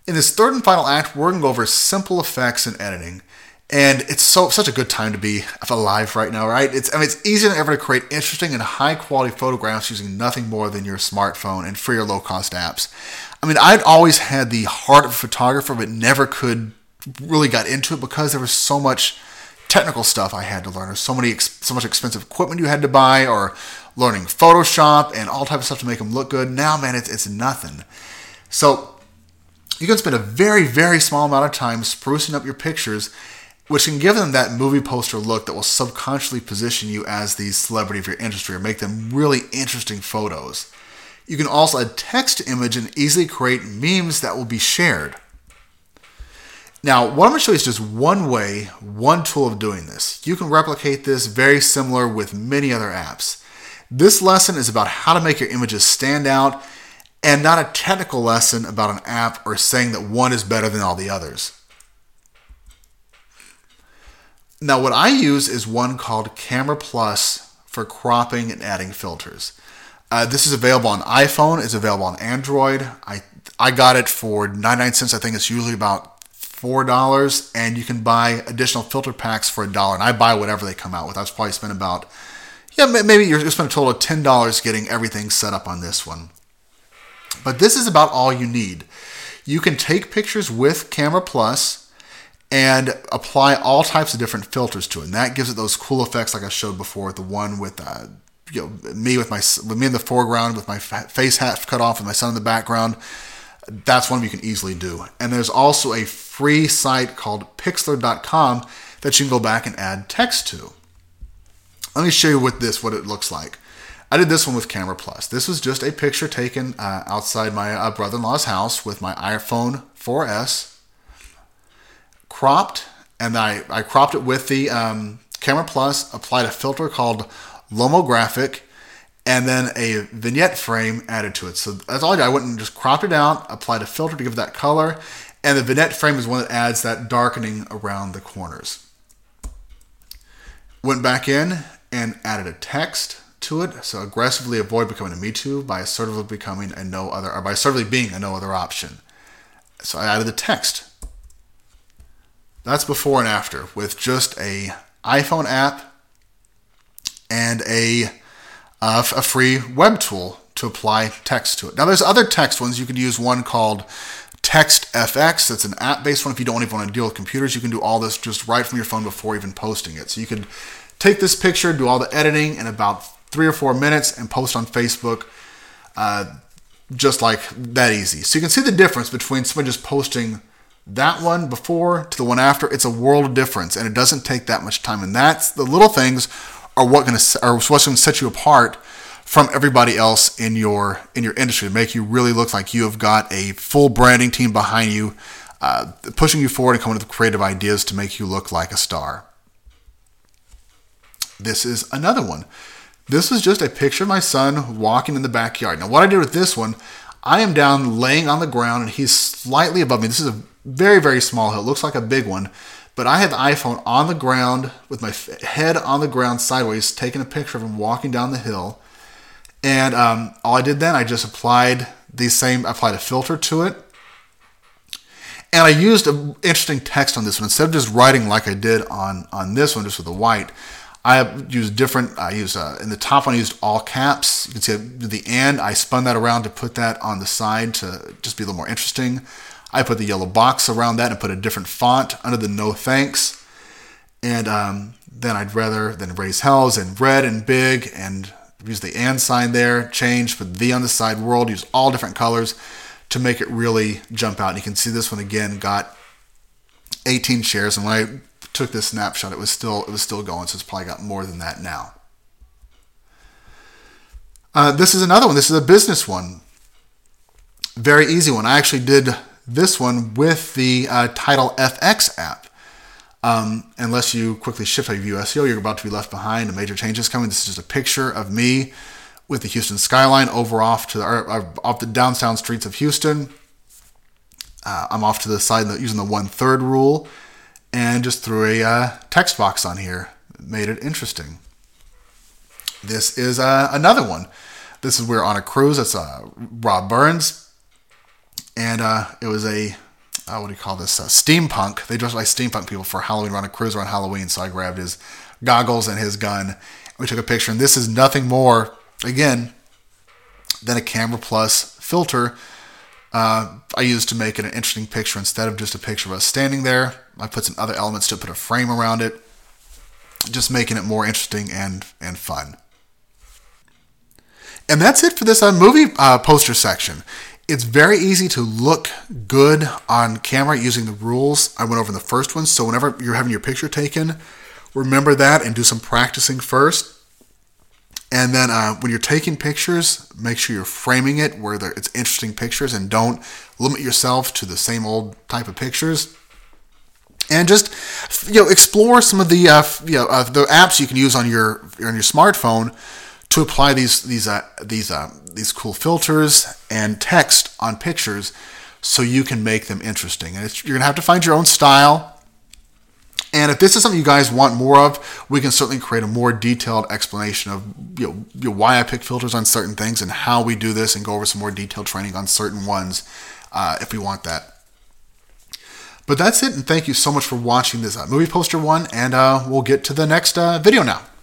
In this third and final act, we're going to go over simple effects and editing. And it's such a good time to be alive right now, right? It's easier than ever to create interesting and high quality photographs using nothing more than your smartphone and free or low cost apps. I'd always had the heart of a photographer, but never could really got into it because there was so much technical stuff I had to learn, or so much expensive equipment you had to buy, or learning Photoshop and all types of stuff to make them look good. Now, man, it's nothing. So you can spend a very, very small amount of time sprucing up your pictures, which can give them that movie poster look that will subconsciously position you as the celebrity of your industry or make them really interesting photos. You can also add text to image and easily create memes that will be shared. Now, what I'm going to show you is just one way, one tool of doing this. You can replicate this very similar with many other apps. This lesson is about how to make your images stand out and not a technical lesson about an app or saying that one is better than all the others. Now, what I use is one called Camera Plus for cropping and adding filters. This is available on iPhone. It's available on Android. I got it for 99 cents. I think it's usually about $4, and you can buy additional filter packs for $1. And I buy whatever they come out with. I've probably spent about, maybe you're spend a total of $10 getting everything set up on this one. But this is about all you need. You can take pictures with Camera Plus and apply all types of different filters to it. And that gives it those cool effects like I showed before, the one with me in the foreground with my face half cut off and my son in the background. That's one you can easily do. And there's also a free site called Pixlr.com that you can go back and add text to. Let me show you what it looks like. I did this one with Camera Plus. This was just a picture taken outside my brother-in-law's house with my iPhone 4S, cropped, and I cropped it with the Camera Plus, applied a filter called Lomographic, and then a vignette frame added to it. So that's all I did. I went and just cropped it out, applied a filter to give it that color, and the vignette frame is one that adds that darkening around the corners. Went back in and added a text to it, so aggressively avoid becoming a Me Too by assertively being a no other option. So I added the text. That's before and after with just a iPhone app and a free web tool to apply text to it. Now, there's other text ones. You could use one called TextFX. That's an app-based one. If you don't even want to deal with computers, you can do all this just right from your phone before even posting it. So you could take this picture, do all the editing in about 3 or 4 minutes, and post on Facebook just like that easy. So you can see the difference between somebody just posting that one before to the one after. It's a world of difference, and it doesn't take that much time. And that's the little things are what's going to set you apart from everybody else in your industry, to make you really look like you have got a full branding team behind you, pushing you forward and coming up with creative ideas to make you look like a star. This is another one. This is just a picture of my son walking in the backyard. Now, what I did with this one, I am down laying on the ground and he's slightly above me. This is a very, very small hill. It looks like a big one. But I had the iPhone on the ground with my head on the ground sideways, taking a picture of him walking down the hill. And all I did then, I just applied a filter to it. And I used an interesting text on this one. Instead of just writing like I did on this one, just with the white, I used in the top one, I used all caps. You can see the and. I spun that around to put that on the side to just be a little more interesting. I put the yellow box around that and put a different font under the no thanks. And then I'd rather than raise hells in red and big and use the and sign there, change, put the on the side, world, use all different colors to make it really jump out. And you can see this one again got 18 shares. And when I took this snapshot, it was still going, so it's probably got more than that now. This is another one. This is a business one. Very easy one. I actually did this one with the Title FX app. Unless you quickly shift out of USEO, you're about to be left behind. A major change is coming. This is just a picture of me with the Houston skyline over off the downtown streets of Houston. I'm off to the side using the 1/3 rule, and just threw a text box on here. Made it interesting. This is another one. This is we're on a cruise. It's Rob Burns, and it was a what do you call this? Steampunk. They dress like steampunk people for Halloween, run a cruise around Halloween. So I grabbed his goggles and his gun. We took a picture, and this is nothing more, again, than a Camera Plus filter I used to make it an interesting picture. Instead of just a picture of us standing there, I put some other elements to put a frame around it, just making it more interesting and fun. And that's it for this movie poster section. It's very easy to look good on camera using the rules I went over in the first one. So whenever you're having your picture taken, remember that and do some practicing first. And then when you're taking pictures, make sure you're framing it where it's interesting pictures, and don't limit yourself to the same old type of pictures. And just explore some of the the apps you can use on your smartphone to apply these cool filters and text on pictures, so you can make them interesting. And you're gonna have to find your own style. And if this is something you guys want more of, we can certainly create a more detailed explanation of why I pick filters on certain things and how we do this, and go over some more detailed training on certain ones if we want that. But that's it, and thank you so much for watching this movie poster one, and we'll get to the next video now.